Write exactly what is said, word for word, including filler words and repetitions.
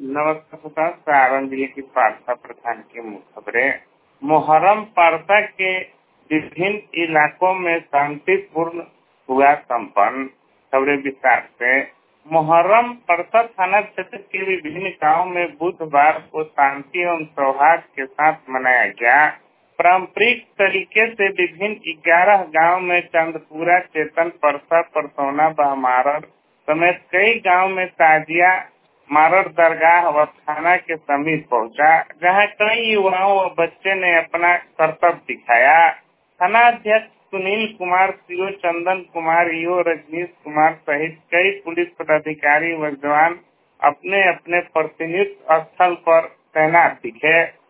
नमस्कार प्रसाद, सारण जिले की पारसा प्रखंड की मुख्य खबरें। मुहर्रम पारसा के विभिन्न इलाकों में शांतिपूर्ण हुआ संपन्न। खबरें विस्तार से। मुहर्रम पारसा थाना क्षेत्र के विभिन्न गांवों में बुधवार को शांति एवं सौहार्द के साथ मनाया गया। पारंपरिक तरीके से विभिन्न ग्यारह गाँव में चंदपुरा, चेतन, परसा, परसौना, बहमारड़ समेत कई गांव में ताजिया मारड़ दरगाह व थाना के समीप पहुंचा, जहां कई युवाओं व बच्चे ने अपना कर्तव्य दिखाया। थाना अध्यक्ष सुनील कुमार, सीओ चंदन कुमार, ईओ रजनीश कुमार सहित कई पुलिस पदाधिकारी व जवान अपने अपने प्रतिनियुक्त स्थल पर तैनात दिखे।